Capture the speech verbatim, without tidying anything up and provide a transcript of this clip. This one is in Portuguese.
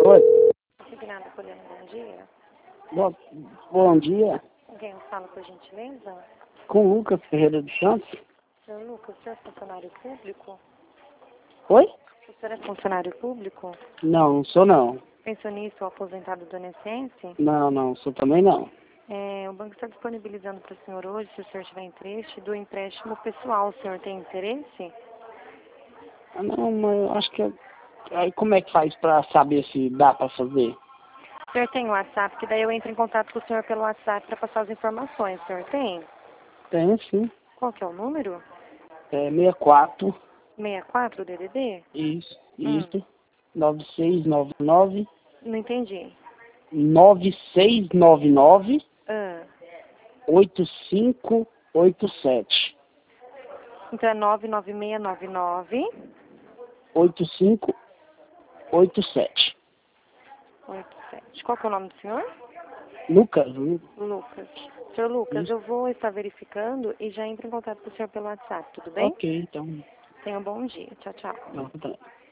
Oi. Signada Poliana, bom dia. Bom, bom dia. Quem fala, por gentileza? Com Lucas Ferreira dos Santos. Senhor Lucas, o senhor é funcionário público? Oi? O senhor é funcionário público? Não, não sou não. Pensionista ou aposentado do I N S S? Não, não, sou também não. É, o banco está disponibilizando para o senhor hoje, se o senhor tiver interesse, do empréstimo pessoal. O senhor tem interesse? Ah, não, mas eu acho que... é- Aí como é que faz pra saber se dá pra fazer? O senhor tem o WhatsApp, que daí eu entro em contato com o senhor pelo WhatsApp para passar as informações. O senhor tem? Tem sim. Qual que é o número? É sessenta e quatro. sessenta e quatro D D D? Isso, Hum, isso. nove seis nove nove. não entendi. nove seis nove nove. Ah, oito cinco oito sete. então é nove nove seis nove nove oito cinco oito sete. oito sete. Qual que é o nome do senhor? Lucas, Lu- Lucas. Senhor Lucas, isso. eu vou estar verificando e já entro em contato com o senhor pelo WhatsApp, tudo bem? Ok, então. Tenha um bom dia. Tchau, tchau. Não, tá.